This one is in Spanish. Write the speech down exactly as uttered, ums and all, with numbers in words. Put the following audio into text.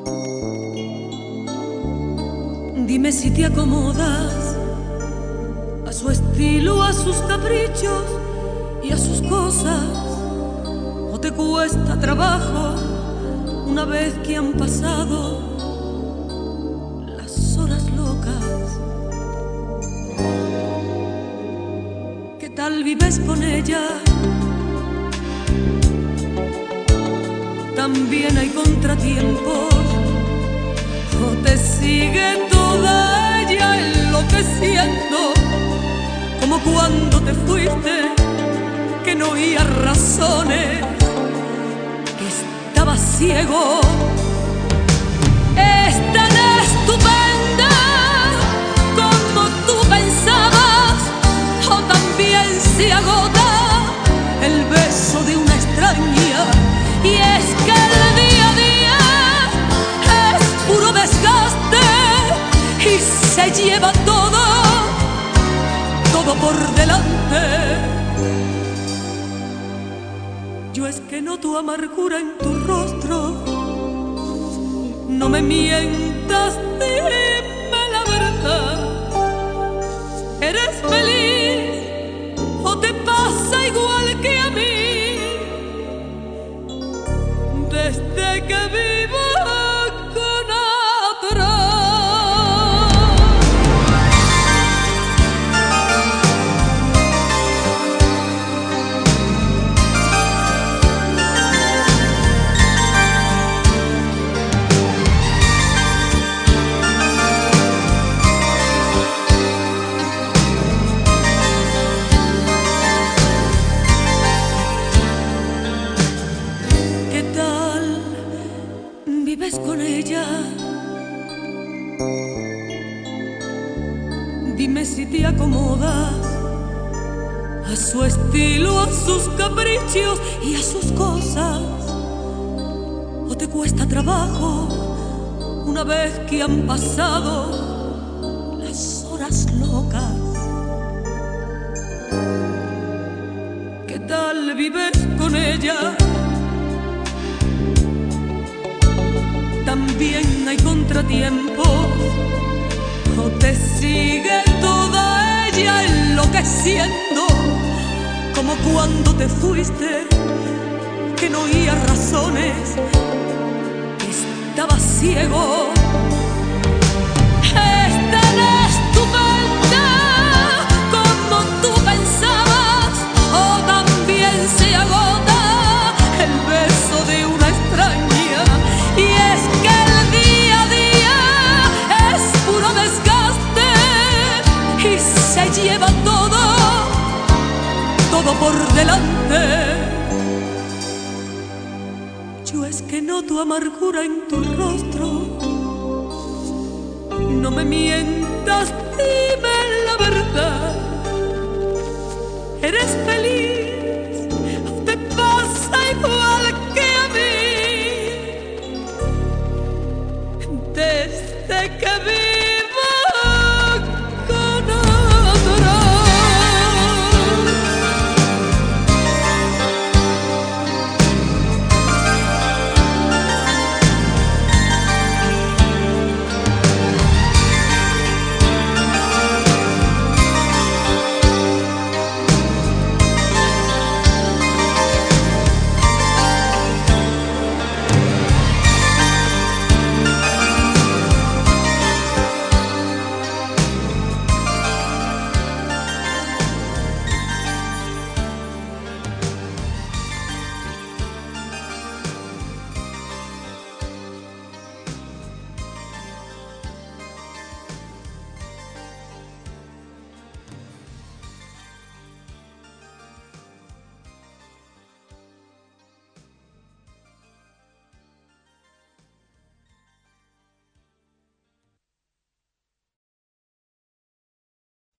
Dime si te acomodas a su estilo, a sus caprichos y a sus cosas, o te cuesta trabajo una vez que han pasado las horas locas. ¿Qué tal vives con ella? También hay contratiempos, o te sigue toda ella enloqueciendo, como cuando te fuiste, que no oía razones, que estaba ciego. Es tan estupenda como tú pensabas, o también se agota el beso de una extraña, y es que el día a día es puro desgaste y se lleva todo, todo por delante. Yo es que noto amargura en tu rostro, no me mientas, dime la verdad. ¿Eres feliz o te pasa igual que a mí? Desde que vivo con otra. ¿Vives con ella? Dime si te acomodas a su estilo, a sus caprichos y a sus cosas, o te cuesta trabajo una vez que han pasado las horas locas. ¿Qué tal vives con ella? También hay contratiempos, o te sigue toda ella enloqueciendo, como cuando te fuiste, que no oía razones, que estaba ciego. Es tan estupenda como tú pensabas, o también se agota el beso de una extraña, y es que el día a día es puro desgaste y se lleva todo, todo por delante. Yo es que noto amargura en tu rostro, no me mientas, dime la verdad. ¿Eres feliz o te pasa igual que a mí? Desde que vi